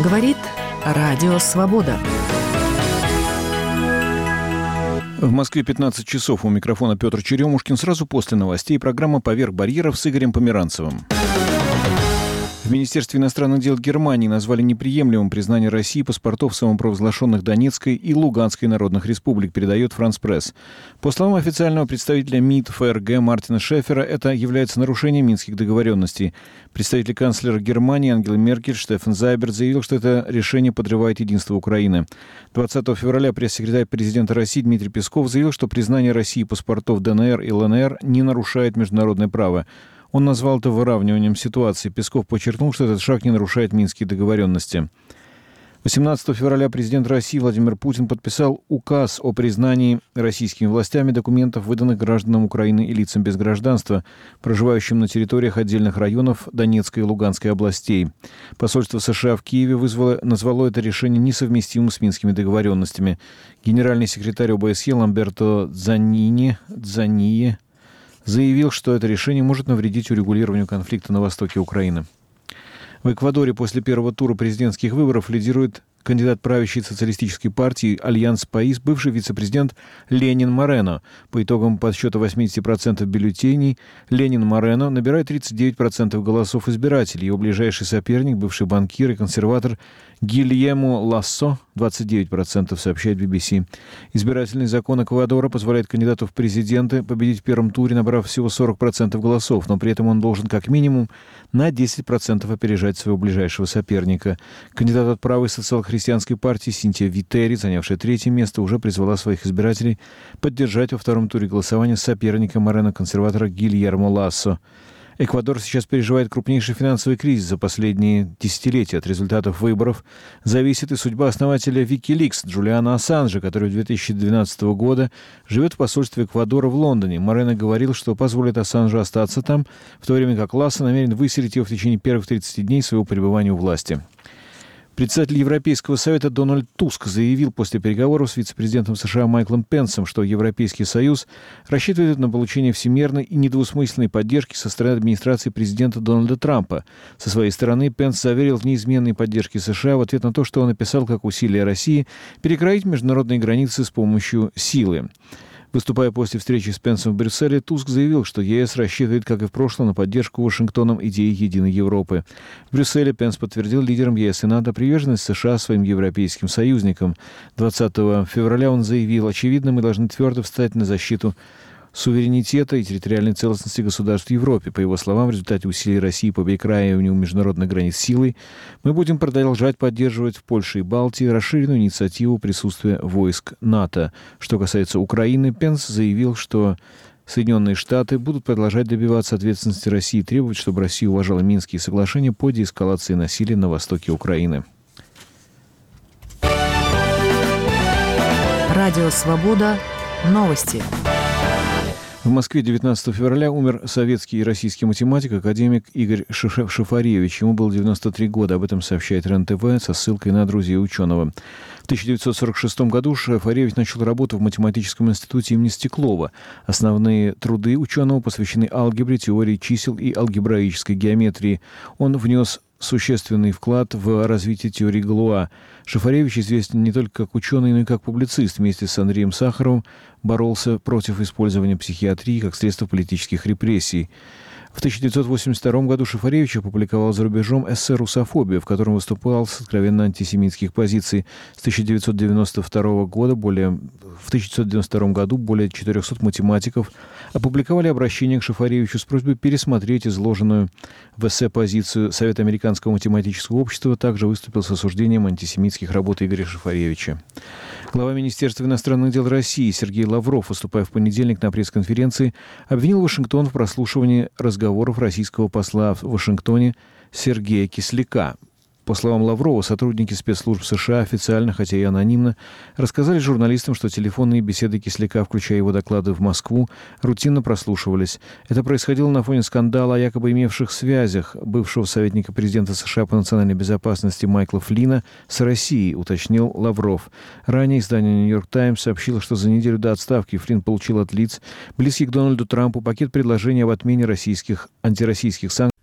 Говорит Радио Свобода. В Москве 15 часов. У микрофона Петр Черемушкин. Сразу после новостей программа «Поверх барьеров» с Игорем Померанцевым. В Министерстве иностранных дел Германии назвали неприемлемым признание России паспортов самопровозглашенных Донецкой и Луганской народных республик, передает «Франс Пресс». По словам официального представителя МИД ФРГ Мартина Шефера, это является нарушением минских договоренностей. Представитель канцлера Германии Ангелы Меркель Штефан Зайберт заявил, что это решение подрывает единство Украины. 20 февраля пресс-секретарь президента России Дмитрий Песков заявил, что признание России паспортов ДНР и ЛНР не нарушает международное право. Он назвал это выравниванием ситуации. Песков подчеркнул, что этот шаг не нарушает минские договоренности. 18 февраля президент России Владимир Путин подписал указ о признании российскими властями документов, выданных гражданам Украины и лицам без гражданства, проживающим на территориях отдельных районов Донецкой и Луганской областей. Посольство США в Киеве назвало это решение несовместимым с минскими договоренностями. Генеральный секретарь ОБСЕ Ламберто Дзанини заявил, что это решение может навредить урегулированию конфликта на востоке Украины. В Эквадоре после первого тура президентских выборов лидирует кандидат правящей социалистической партии «Альянс Паис», бывший вице-президент Ленин Морено. По итогам подсчета 80% бюллетеней Ленин Морено набирает 39% голосов избирателей. Его ближайший соперник, бывший банкир и консерватор Гильермо Лассо, 29%, сообщает BBC. Избирательный закон Эквадора позволяет кандидату в президенты победить в первом туре, набрав всего 40% голосов, но при этом он должен как минимум на 10% опережать своего ближайшего соперника. Кандидат от правой социал-христианской партии Синтия Витери, занявшая третье место, уже призвала своих избирателей поддержать во втором туре голосования соперника Морено-консерватора Гильермо Лассо. Эквадор сейчас переживает крупнейший финансовый кризис за последние десятилетия. От результатов выборов зависит и судьба основателя Wikileaks Джулиана Ассанжа, который 2012 года живет в посольстве Эквадора в Лондоне. Морено говорил, что позволит Ассанжу остаться там, в то время как Лассо намерен выселить его в течение первых 30 дней своего пребывания у власти. Председатель Европейского совета Дональд Туск заявил после переговоров с вице-президентом США Майклом Пенсом, что Европейский Союз рассчитывает на получение всемирной и недвусмысленной поддержки со стороны администрации президента Дональда Трампа. Со своей стороны Пенс заверил в неизменной поддержке США в ответ на то, что он описал как усилия России перекроить международные границы с помощью силы. Выступая после встречи с Пенсом в Брюсселе, Туск заявил, что ЕС рассчитывает, как и в прошлом, на поддержку Вашингтоном идеи единой Европы. В Брюсселе Пенс подтвердил лидерам ЕС и НАТО приверженность США своим европейским союзникам. 20 февраля он заявил: «Очевидно, мы должны твердо встать на защиту суверенитета и территориальной целостности государств в Европе». По его словам, в результате усилий России по перекраиванию международных границ силой мы будем продолжать поддерживать в Польше и Балтии расширенную инициативу присутствия войск НАТО. Что касается Украины, Пенс заявил, что Соединенные Штаты будут продолжать добиваться ответственности России и требовать, чтобы Россия уважала Минские соглашения по деэскалации насилия на востоке Украины. Радио Свобода. Новости. В Москве 19 февраля умер советский и российский математик, академик Игорь Шафаревич. Ему было 93 года. Об этом сообщает РЕН-ТВ со ссылкой на друзей ученого. В 1946 году Шафаревич начал работу в математическом институте имени Стеклова. Основные труды ученого посвящены алгебре, теории чисел и алгебраической геометрии. Он внес существенный вклад в развитие теории Галуа. Шафаревич известен не только как ученый, но и как публицист. Вместе с Андреем Сахаровым боролся против использования психиатрии как средства политических репрессий. В 1982 году Шафаревич опубликовал за рубежом эссе «Русофобия», в котором выступал с откровенно антисемитских позиций. В 1992 году более 400 математиков опубликовали обращение к Шафаревичу с просьбой пересмотреть изложенную в эссе позицию. Совет Американского математического общества также выступил с осуждением антисемитских работ Игоря Шафаревича. Глава Министерства иностранных дел России Сергей Лавров, выступая в понедельник на пресс-конференции, обвинил Вашингтон в прослушивании разговоров российского посла в Вашингтоне Сергея Кисляка. По словам Лаврова, сотрудники спецслужб США официально, хотя и анонимно, рассказали журналистам, что телефонные беседы Кисляка, включая его доклады в Москву, рутинно прослушивались. Это происходило на фоне скандала о якобы имевших связях бывшего советника президента США по национальной безопасности Майкла Флина с Россией, уточнил Лавров. Ранее издание «Нью-Йорк Таймс» сообщило, что за неделю до отставки Флин получил от лиц, близких к Дональду Трампу, пакет предложений об отмене антироссийских санкций